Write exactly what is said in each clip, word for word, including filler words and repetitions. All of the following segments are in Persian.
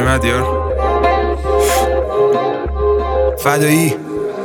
اومد یار فدایی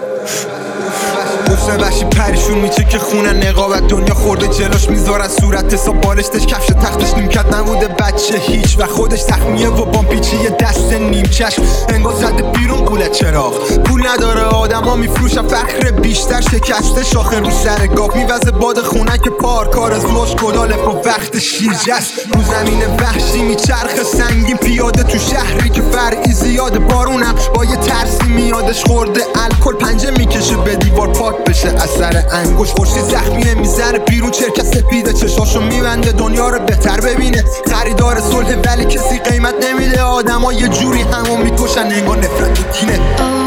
حسن وحشی پریشون میچه که خونن نقابت دنیا خورده جلاش میذارن صورت حساب بالشتش کفش تختش نیمکت نبوده بچه هیچ و خودش تخمیه و بامپیچی یه دست نیم چشم انگار زده بیرون قوله چراغ پول نداره آدم ها میفروشن فخر بیشتر شکسته شاخه رو سر گاف میوزه باد خونه که پار کار از لاش کداله با وقت شیرجست رو زمین وحشی میچرخه سنگین پیاده تو شهری که فرعی زیاده بارونم با یه ترسی میادش خورده الکل پنجه میکشه به دیوار پاک بشه اثر انگوش خورشید زخمی میزنه بیرون چرک سپیده چشاشو میبنده دنیا رو بهتر ببینه خریدار صلح ولی کسی قیمت نمیده آدم ها یه جوری همو میکشن انگار نفرت و کینه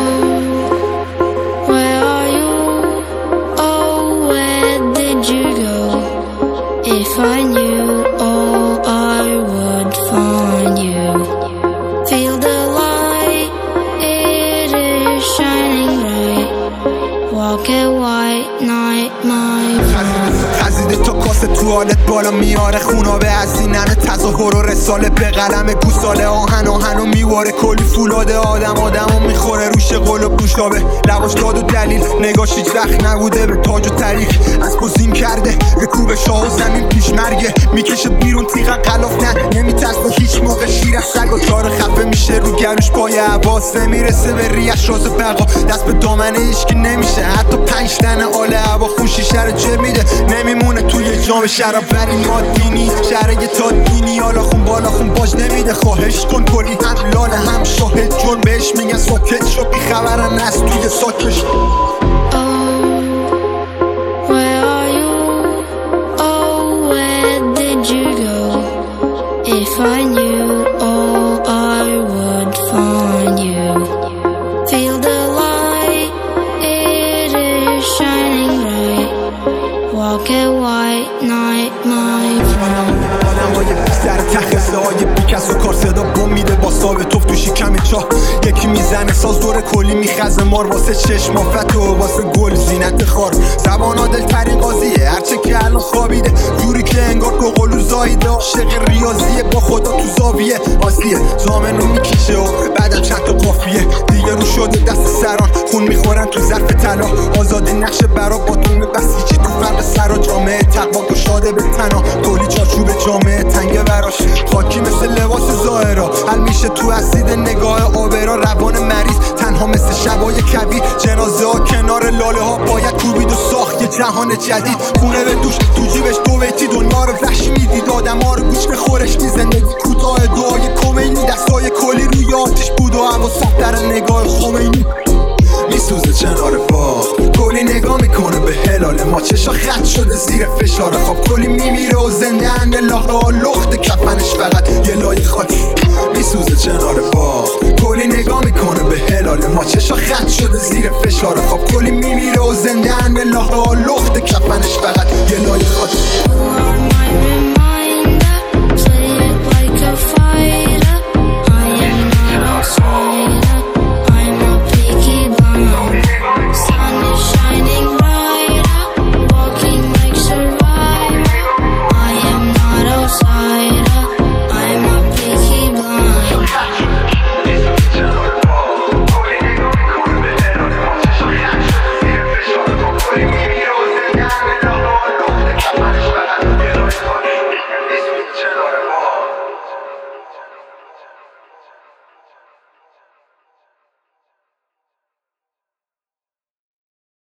If I knew all I would find you. Feel the light, it is shining bright. Walk a white night, my friend. خزیده تا کاسه توالت بالا میاره خونابه هزینن تظاهر و رساله به قلم گوساله آهن آهن و میواره کلی فولاده آدم آدم و میخوره روش قل و گوشابه لباش داد و دلیل نگاش هیچ وقت نبوده به تاج و تاریخ از گزین کرده رکوب شاه و زمین پیش مرگه میکشه بیرون تیغ قلاف نه نمیترسه هیچ موقع شیر از سگ و چار خفه میشه رو گروش پای عباس نمیرسه به ریش راز بقا دست به دامنه هیچکی نمیشه حتی پنج تن آل هوا خون شیشه رو جب میده نمیمونه توی جام شراب ولی مادینی شهر یه تا دینی حالا خون بالا خون باج نمیده خواهش کن کلی هم لاله هم شاهد جون بهش میگن ساکت شو بی خبرن از توی ساکش If I knew all I would find you. Feel the light, it is shining bright. Walk a white night, my friend. آدم های بیشتر تخصه های بیکس و کار صدا بوم میده با سابه توف تو شکم چاه یکی میزنه ساز دور کلی میخزه مار واسه چشمافت و واسه گل زینت خار زبان عادل ترین قاضیه هرچه که الان خوابیده جوری که انگار گوگلو زایده عاشق ریاضیه با خدا تو زاویه آسیه زامنو میکشه و بعدم چند تا قافیه دیگه رو شده دست سران خون میخورن تو ظرف طلا آزادی نقشه برا باتون بسیجی تو فرق سرا جامعه تقوا گشاده به تنا کلی چارچوب جامعه تنگه براش خاکی مثل لباس ظاهرا حل میشه تو اسید نگاه آبرا روان مریض تنها مثل شبای کویر جنازه ها کنار لاله ها باید کوبید و ساخت یه جهان جدید خونه به دوش تو جیبش دو بیتی دنیا رو وحشی میدید آدم ها رو گوش به خورش می زندگی کوتاه دعای کمه